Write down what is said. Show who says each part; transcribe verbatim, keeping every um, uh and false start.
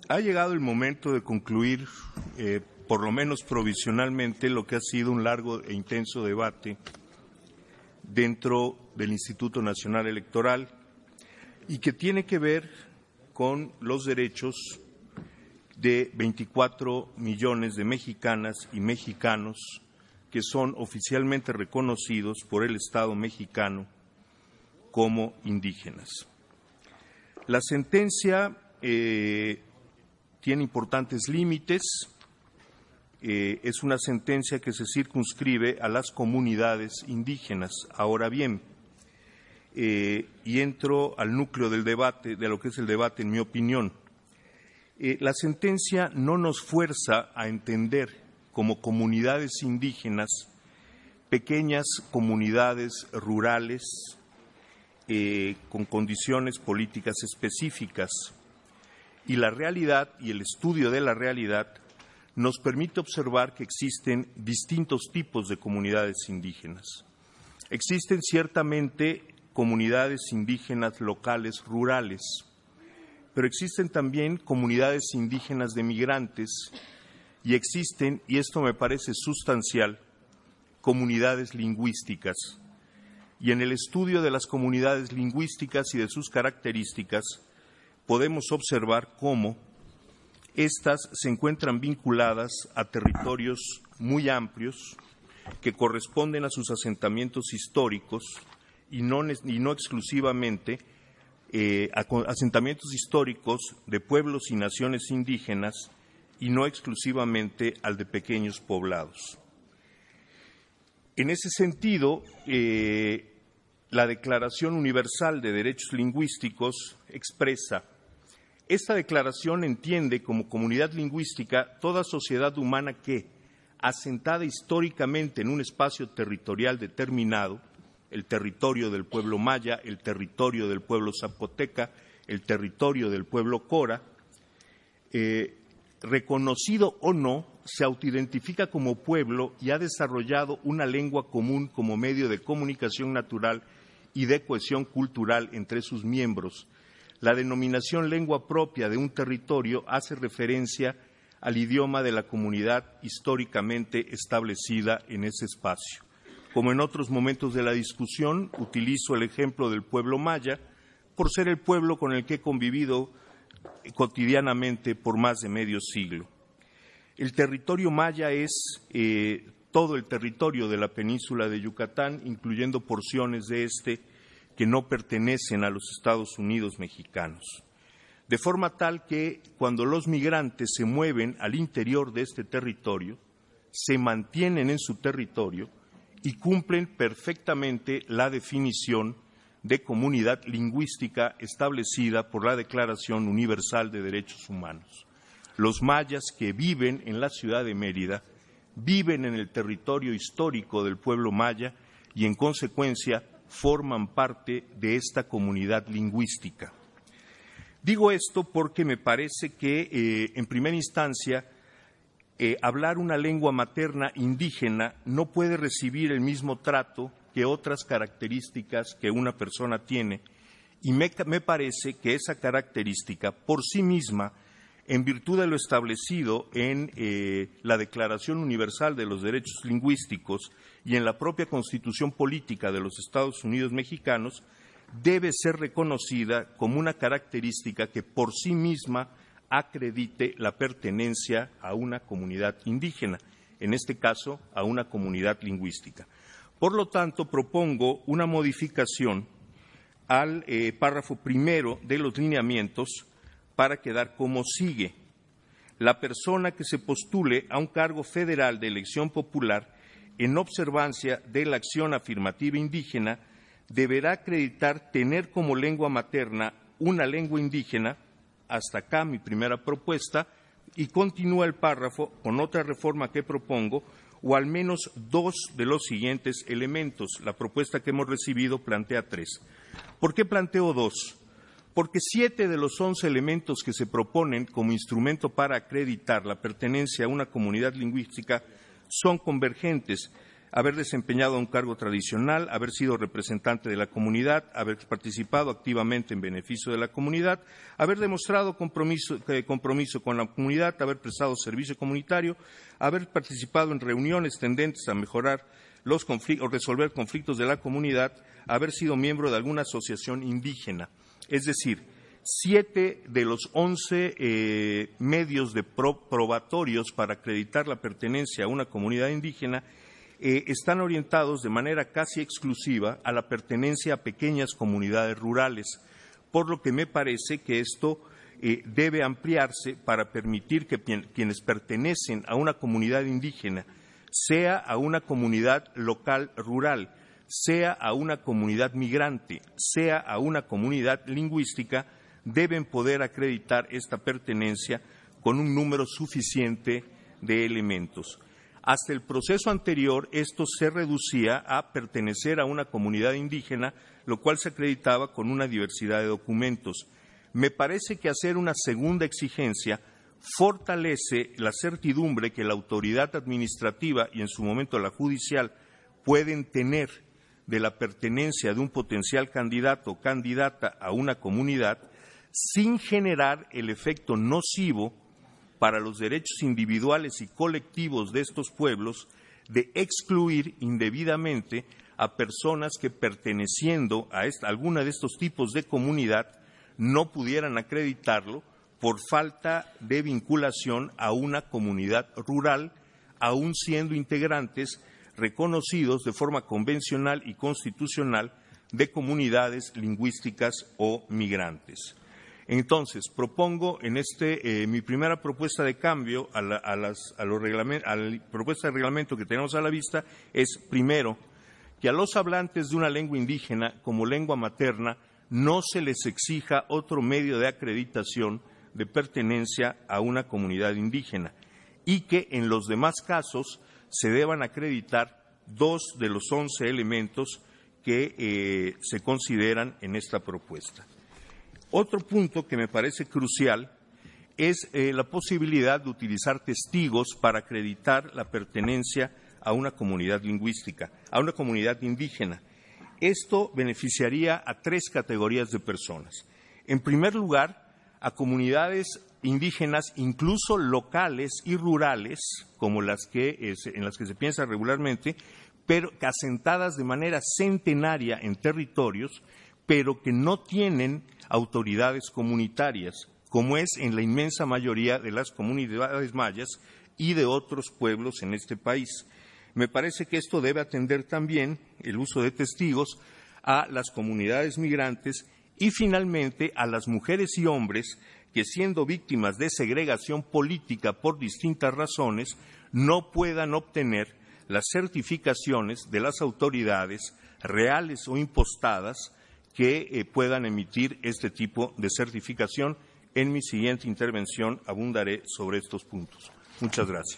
Speaker 1: Ha llegado el momento de concluir, eh, por lo menos provisionalmente, lo que ha sido un largo e intenso debate dentro del Instituto Nacional Electoral y que tiene que ver con los derechos de veinticuatro millones de mexicanas y mexicanos que son oficialmente reconocidos por el Estado mexicano como indígenas. La sentencia eh, tiene importantes límites, eh, es una sentencia que se circunscribe a las comunidades indígenas. Ahora bien, eh, y entro al núcleo del debate, de lo que es el debate, en mi opinión. Eh, la sentencia no nos fuerza a entender como comunidades indígenas pequeñas comunidades rurales eh, con condiciones políticas específicas. Y la realidad y el estudio de la realidad nos permite observar que existen distintos tipos de comunidades indígenas. Existen ciertamente comunidades indígenas locales rurales, pero existen también comunidades indígenas de migrantes y existen, y esto me parece sustancial, comunidades lingüísticas. Y en el estudio de las comunidades lingüísticas y de sus características, podemos observar cómo éstas se encuentran vinculadas a territorios muy amplios que corresponden a sus asentamientos históricos y no, y no exclusivamente eh, a asentamientos históricos de pueblos y naciones indígenas y no exclusivamente al de pequeños poblados. En ese sentido, eh, la Declaración Universal de Derechos Lingüísticos expresa: esta declaración entiende como comunidad lingüística toda sociedad humana que, asentada históricamente en un espacio territorial determinado, el territorio del pueblo maya, el territorio del pueblo zapoteca, el territorio del pueblo cora, eh, reconocido o no, se autoidentifica como pueblo y ha desarrollado una lengua común como medio de comunicación natural y de cohesión cultural entre sus miembros. La denominación lengua propia de un territorio hace referencia al idioma de la comunidad históricamente establecida en ese espacio. Como en otros momentos de la discusión, utilizo el ejemplo del pueblo maya por ser el pueblo con el que he convivido cotidianamente por más de medio siglo. El territorio maya es eh, todo el territorio de la península de Yucatán, incluyendo porciones de este que no pertenecen a los Estados Unidos mexicanos. De forma tal que cuando los migrantes se mueven al interior de este territorio, se mantienen en su territorio y cumplen perfectamente la definición de comunidad lingüística establecida por la Declaración Universal de Derechos Humanos. Los mayas que viven en la ciudad de Mérida viven en el territorio histórico del pueblo maya y, en consecuencia, forman parte de esta comunidad lingüística. Digo esto porque me parece que, eh, en primera instancia, eh, hablar una lengua materna indígena no puede recibir el mismo trato que otras características que una persona tiene, y me, me parece que esa característica por sí misma, en virtud de lo establecido en eh, la Declaración Universal de los Derechos Lingüísticos y en la propia Constitución Política de los Estados Unidos Mexicanos, debe ser reconocida como una característica que por sí misma acredite la pertenencia a una comunidad indígena, en este caso a una comunidad lingüística. Por lo tanto, propongo una modificación al eh, párrafo primero de los lineamientos para quedar como sigue: la persona que se postule a un cargo federal de elección popular en observancia de la acción afirmativa indígena deberá acreditar tener como lengua materna una lengua indígena. Hasta acá mi primera propuesta, y continúa el párrafo con otra reforma que propongo, o al menos dos de los siguientes elementos. La propuesta que hemos recibido plantea tres. ¿Por qué planteo dos? Porque siete de los once elementos que se proponen como instrumento para acreditar la pertenencia a una comunidad lingüística son convergentes. haber desempeñado un cargo tradicional, haber sido representante de la comunidad, haber participado activamente en beneficio de la comunidad, haber demostrado compromiso, eh, compromiso con la comunidad, haber prestado servicio comunitario, haber participado en reuniones tendentes a mejorar los conflictos o resolver conflictos de la comunidad, haber sido miembro de alguna asociación indígena. Es decir, siete de los once eh, medios de pro probatorios para acreditar la pertenencia a una comunidad indígena Eh, están orientados de manera casi exclusiva a la pertenencia a pequeñas comunidades rurales, por lo que me parece que esto eh, debe ampliarse para permitir que quienes pertenecen a una comunidad indígena, sea a una comunidad local rural, sea a una comunidad migrante, sea a una comunidad lingüística, deben poder acreditar esta pertenencia con un número suficiente de elementos. Hasta el proceso anterior, esto se reducía a pertenecer a una comunidad indígena, lo cual se acreditaba con una diversidad de documentos. Me parece que hacer una segunda exigencia fortalece la certidumbre que la autoridad administrativa y, en su momento, la judicial pueden tener de la pertenencia de un potencial candidato o candidata a una comunidad sin generar el efecto nocivo para los derechos individuales y colectivos de estos pueblos de excluir indebidamente a personas que, perteneciendo a esta, alguna de estos tipos de comunidad, no pudieran acreditarlo por falta de vinculación a una comunidad rural, aun siendo integrantes reconocidos de forma convencional y constitucional de comunidades lingüísticas o migrantes. Entonces, propongo en este, eh, mi primera propuesta de cambio a la, a las, a los a la propuesta de reglamento que tenemos a la vista es, primero, que a los hablantes de una lengua indígena como lengua materna no se les exija otro medio de acreditación de pertenencia a una comunidad indígena y que en los demás casos se deban acreditar dos de los once elementos que eh, se consideran en esta propuesta. Otro punto que me parece crucial es eh, la posibilidad de utilizar testigos para acreditar la pertenencia a una comunidad lingüística, a una comunidad indígena. Esto beneficiaría a tres categorías de personas. En primer lugar, a comunidades indígenas, incluso locales y rurales, como las que, es, en las que se piensa regularmente, pero asentadas de manera centenaria en territorios, pero que no tienen autoridades comunitarias, como es en la inmensa mayoría de las comunidades mayas y de otros pueblos en este país. Me parece que esto debe atender también el uso de testigos a las comunidades migrantes y, finalmente, a las mujeres y hombres que, siendo víctimas de segregación política por distintas razones, no puedan obtener las certificaciones de las autoridades reales o impostadas que eh, puedan emitir este tipo de certificación. En mi siguiente intervención abundaré sobre estos puntos. Muchas gracias.